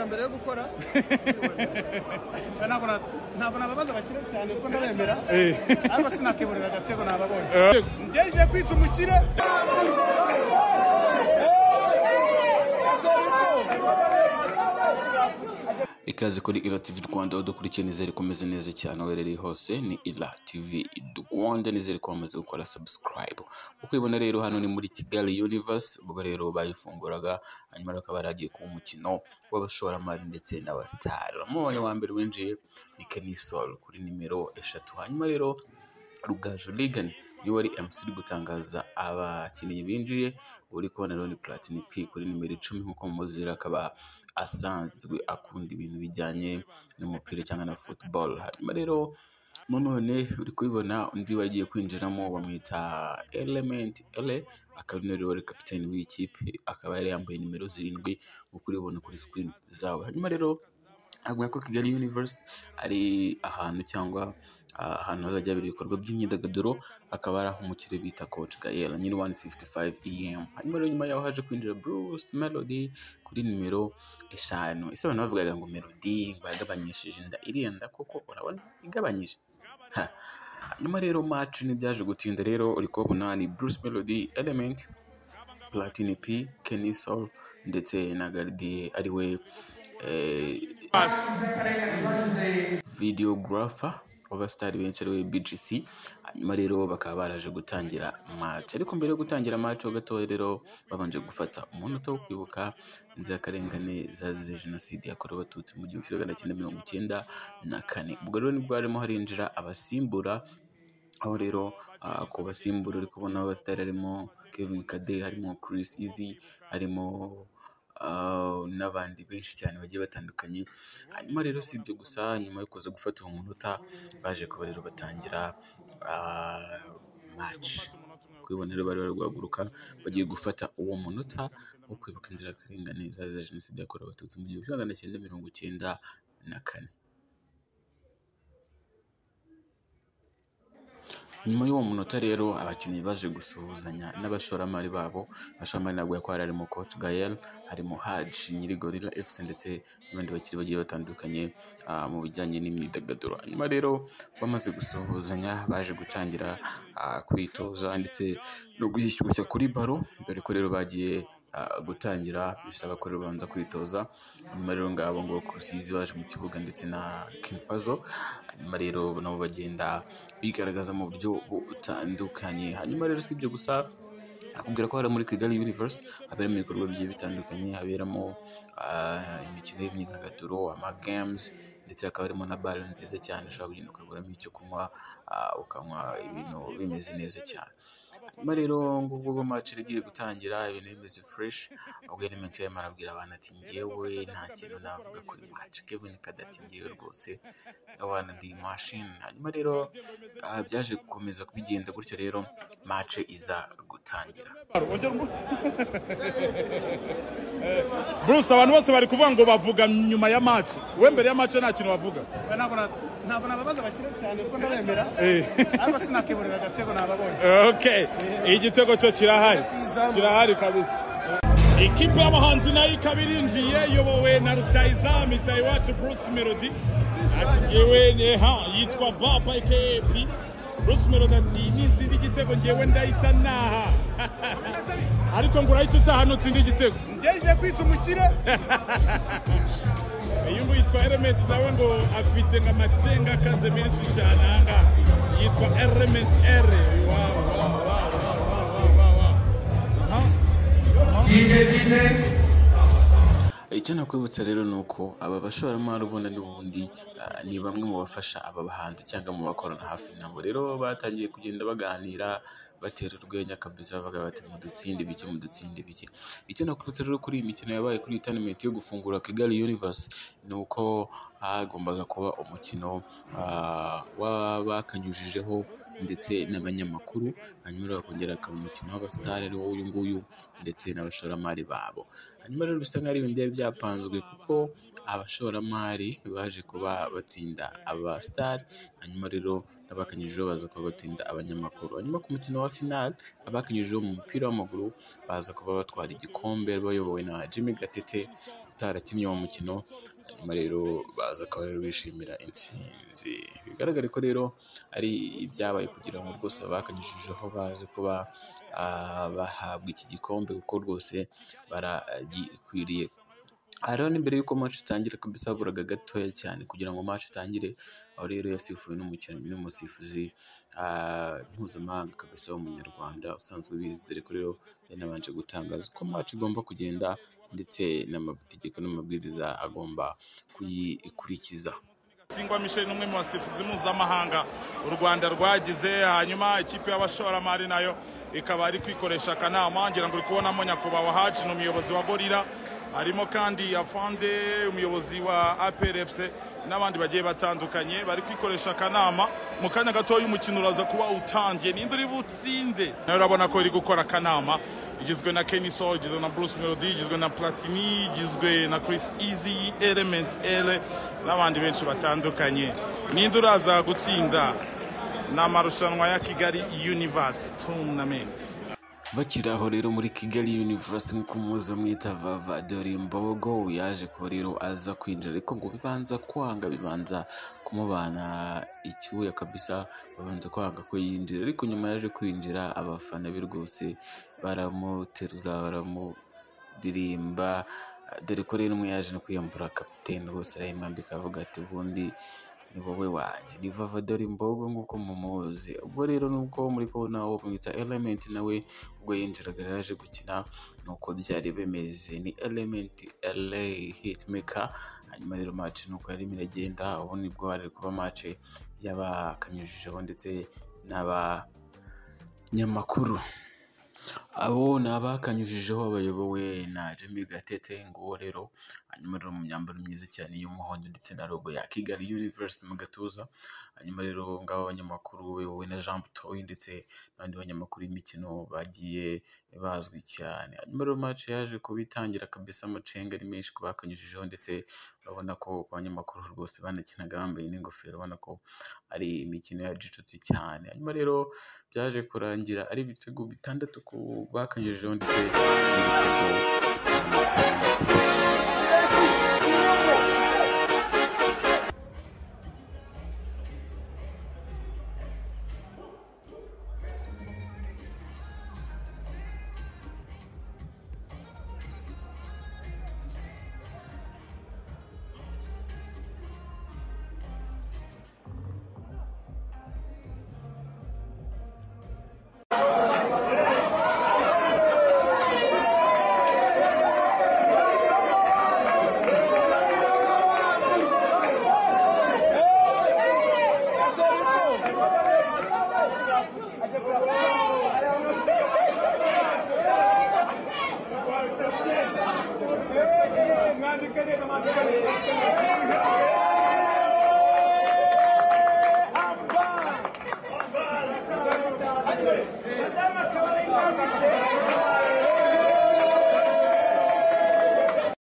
mbere yo gukora ntabwo nababaza bakire cyane kuko ndabemera ariko sinakeburira agatego nababonye ngiye kwica umukire. Ikaze kuri Ira TV Rwanda udukurikiye nizere komeze neza cyane werereye hose ni Ira TV Rwanda nizere ko wamaze gukora subscribe. Uko ibona rero hano ni muri Kigali Universe ubwo rero bayifunguraga hanyuma bakaba baragiye ku mukino w'abashoramari ndetse n'abastar. Umubonye wa mbere winjiye ni Kenny Sol kuri nimero 3 hanyuma rero Rugaju Regan niwe wari MC uri gutangaza abakinnyi binjiye uri kubona rero ni Platini P kuri nimero 10 nkuko muzira akaba asanzwe akunda ibintu bijyanye n'umupira cyangwa na football. Hanyuma rero none uri kubibona undi wagiye kwinjiramo bamwita Element Ele akaba rero kapiteni w'ikipe akaba yari yambaye nimero 7 nkuko uribona kuri screen zawe. Hanyuma rero agwa ko Kigali Universe ari ahantu cyangwa ahantu hazajya biri ibikorwa by'imyidagaduro akaba ari aho umukire bita Coach Gael nyine 155 AM. Hanyuma rero nyuma yaho haje kwinjira Bruce Melody kuri nimero 5. Ese abantu bavugaga ngo Melody bagabanyishije inda irienda koko urabona igabanyije. Hanyuma rero match nibyaje gutinda rero uri kubona ni Bruce Melody, Element, Platini P, Kenny Sol ndetse na Gardie ariwe videographer w'abastar benshi ariwe BGC. Hanyuma rero bakaba baraje gutangira match ariko mbere yo gutangira match ho gato rero babanje gufata umunota wo kwibuka inzirakarengane zazize jenoside yakorewe abatutsi mu 1994. Ubwo rero nibwo harimo harinjira abasimbura aho rero ku basimbura uri kubona abastar harimo Kevin Kade, harimo Chris Easy, harimo n'abandi benshi cyane bagiye batandukanye. Hanyuma rero si ibyo gusa nyuma yo kuza gufata uwo munota baje kuba rero batangira match kwibona rero bari guhaguruka bagiye gufata uwo munota wo kwibuka inzirakarengane zazize jenoside yakorewe abatutsi mu 1994. Nyuma y'uwo munota rero abakinnyi baje gusuhuzanya n'abashoramari babo. Abashoramari nabwo yakwara harimo Coach Gael, harimo Haji nyiri Gorilla FC ndetse n'abandi bakiri bagiye batandukanye mu bijyanye n'imyidagaduro. Nyuma rero bamaze gusuhuzanya baje gutangira kwitoza ndetse no gushyushya kuri baro dore ko rero bagiye gutangira bisaba ko rubanza kwitoza. Nyuma rero ngabo ngo kusizi baje mu kibuga ndetse na Kimpazo. Hanyuma rero nabo bagenda bigaragaza mu buryo butandukanye. Hanyuma rero si ibyo gusa akubwira ko hari muri Kigali Universe haberamo ibikorwa bigiye bitandukanye haberamo imikino y'imyidagaduro ama games ndetse hakaba harimo na bar nziza cyane ushobora kugenda ukaguramo icyo kunywa ukanywa ibintu bimeze neza cyane. Hanyuma rero ngubwo match igiye gutangira ibintu bimeze fresh ubwo Element yari arabwira abantu ati ngewe nta kintu navuga kuri match. Kevin Kadati ngewe rwose abana ndi machine. Hanyuma rero byaje gukomeza kubigenda gutyo rero match iza gutangira. Bruce abantu bose bari kuvuga ngo bavuga nyuma ya match we mbere ya match nta kintu bavuga. Ntabwo nababaza bakire cyane kuko ndabemera ariko sinakeburira agatego nababonye. Okay igitego cyo kirahari kabisa. Ikipe y'abahanzi nayo ikabirinjiye yobowe na Rutahizamu Iwacu Bruce Melody ati yewe yitwa Baba KP. Bruce Melody ati n'izindi igitego ngewe ndahita naha ariko ngo urahita utahana utsindi igitego ngiye kwica umukire. Iyo yitwa Element nawe ngo afite nka Maxenga kaze menshi cyane anga yitwa Element R. Icyo nakwibutsa rero nuko aba bashoramari ubona n'ubundi ni bamwe mu bafasha aba bahanzi cyangwa mu bakorana hafi nabo. Rero batangiye kugenda baganira batera urwenya kabisa bavuga bati mudutsinde biki. Icyo nakwibutsa rero kuri iyi mikino yabaye kuri tournament yo gufungura Kigali Universe nuko hagombaga kuba umukino wabakanyujijeho ndetse n'abanyamakuru. Hanyuma bakongera akaba umukino w'abastar ari uyu nguyu ndetse n'abashoramari babo. Hanyuma rero bisa nk'ari ibintu byari byapanzwe kuko abashoramari baje kuba batsinda abastar. Hanyuma rero n'abakanyujijeho baza kuba batsinda abanyamakuru. Hanyuma ku mukino wa final abakanyujijeho mu mupira w'amaguru baza kuba batwara igikombe bayobowe na Jimmy Gatete utarakinnye uwo mukino, hanyuma rero baza akaba rero bishimira intsinzi. Bigaragare ko rero ari ibyabaye kugira ngo rwose bakanyujijeho baze kuba bahabwa iki gikombe kuko rwose baragikwiriye. Rero n'imbere y'uko match itangira kabisa haburaga gatoya cyane kugira ngo match itangire, aho rero yasifuwe n'umusifuzi mpuzamahanga kabisa w'umunyarwanda usanzwe bizi, dore ko rero yanabanje gutangaza ko match igomba kugenda ndetse n'amategeko n'amabwiriza agomba kuyikurikiza. Singwa Michel n'umwe mu basifuzi mpuzamahanga u Rwanda rwagize, hanyuma ikipe y'abashoramari nayo ikaba ari kwikoresha akanama. Ngira ngo uri kubonamo nyakubahwa Haji n'umuyobozi wa Gorilla, harimo kandi Afande umuyobozi wa APRFC n'abandi bagiye batandukanye bari kwikoresha akanama. Mu kanya gato y'umukino uraza kuba utangiye, ninde uri butsinde nayo urabona ko iri gukora akanama, igizwe na Kenny Soul, igizwe na Bruce Melody, igizwe na Platini, igizwe na Chris Easy, Element L n'abandi benshi batandukanye. Ninde uraza gutsinda n'amarushanwa ya Kigali Universe Tournament. Bakiri aho rero muri Kigali Universe nk'uko muzi bamwita Vava Dorimbogo, yaje kuba rero aza kwinjira, ariko ngo bibanza kumubana icyuya kabisa, babanza kwanga ko yinjira, ariko nyuma yaje kwinjira abafana be rwose baramuterura baramuririmba, dore ko rero umwe yaje no kwiyambura kapiteni rwose arayimwambika aravuga ati ubundi ni wowe wanjye, ni Vava Dorimbogo nk'uko mumuzi. Ubwo rero nubwo muri kubona uwo mwita Element nawe ubwo yinjiraga yaje gukina nuko byari bimeze, ni Element LA Hitmaker. Hanyuma rero match nuko yari iragenda, ubu nibwo hari kuba match y'abakanyujijeho ndetse n'abanyamakuru. Abo ni abakanyujijeho bayobowe na Jimmy Gatete ngo rero, hanyuma rero mu myambaro myiza cyane y'umuhondo ndetse na logo ya Kigali Universe mu gatuza. Hanyuma rero ngabo abanyamakuru bayobowe na Jean Butoyi ndetse n'abandi banyamakuru y'imikino bagiye bazwi cyane. Hanyuma rero match yaje kubitangira kabisa, amacenga ari menshi ku bakanyujijeho, ndetse urabona ko abanyamakuru rwose banakinaga bambaye n'ingofero, ubona ko ari imikino yajicutse cyane. Hanyuma rero byaje kurangira ari ibitego 6 ku bakanyujijeho ndetse n'ibitego Madame acaba de